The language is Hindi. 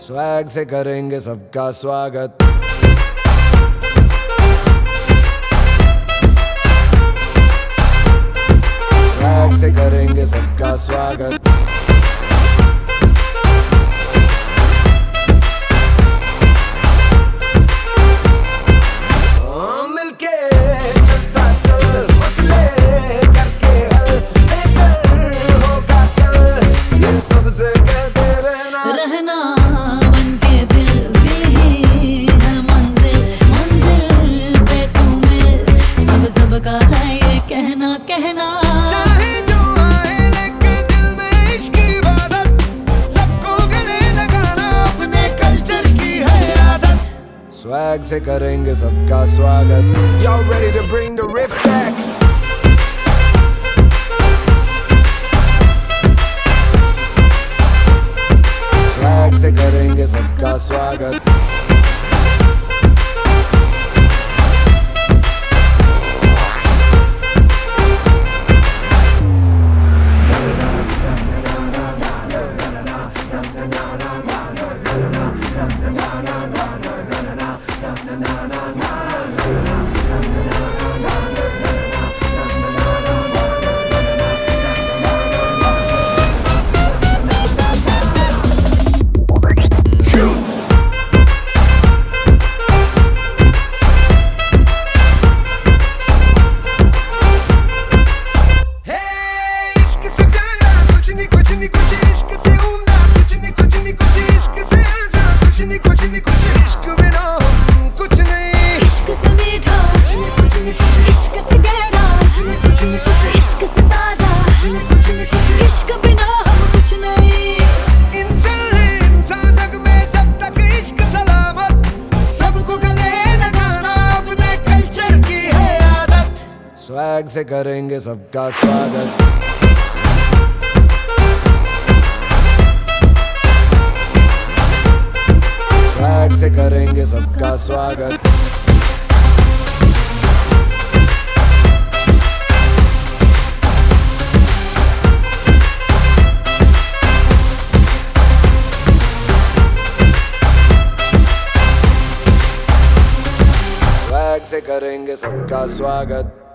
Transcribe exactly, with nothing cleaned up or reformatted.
स्वैग से करेंगे सबका स्वागत। स्वैग से करेंगे सबका स्वागत। कहना कहना चाहे जो आए लेके दिल में इश्क की इबादत, सबको गले लगाना अपने कल्चर की है आदत। स्वैग से करेंगे सबका स्वागत। Y'all ready to bring the riff back? Swag से करेंगे सबका स्वागत। स्वैग से करेंगे सबका स्वागत। स्वैग से करेंगे सबका स्वागत। स्वैग से करेंगे सबका स्वागत।